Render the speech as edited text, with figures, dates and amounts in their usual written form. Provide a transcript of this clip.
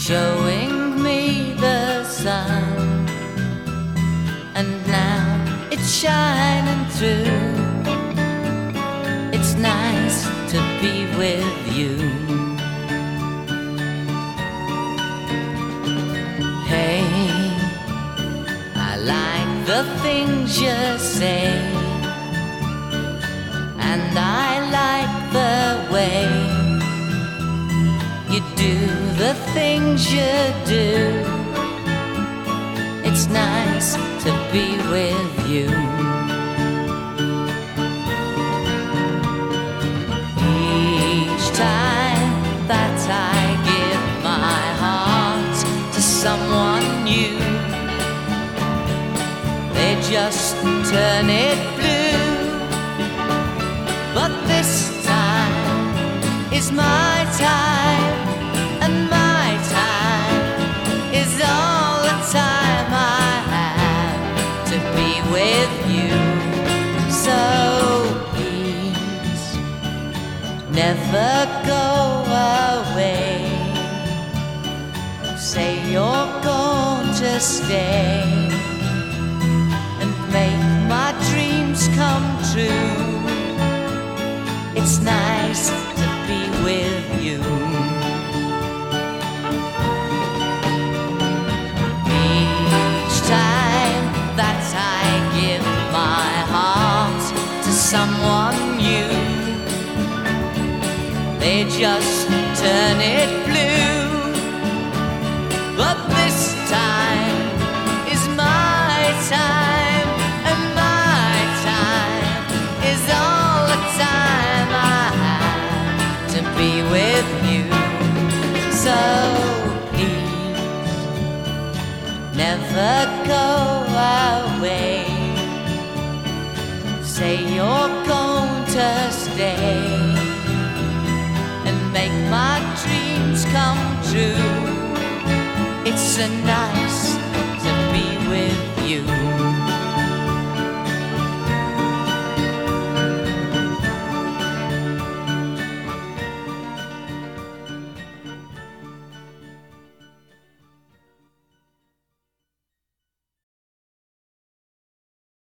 showing me the sun, and now it's shining through. It's nice to be with you. Hey, I like the things you say, and I like the way you do the things you do. It's nice to be with you. Each time that I give my heart to someone new, they just turn it blue. But this time is my time, and my time is all the time I have to be with you. So please never go away. Say you're going to stay and make my dreams come true. It's nice to be with you. Each time that I give my heart to someone new, they just turn it blue. But this time is my time, and my time is all the time I have to be with you. So please never go away. Say you're going to stay and make my dreams come true. It's a night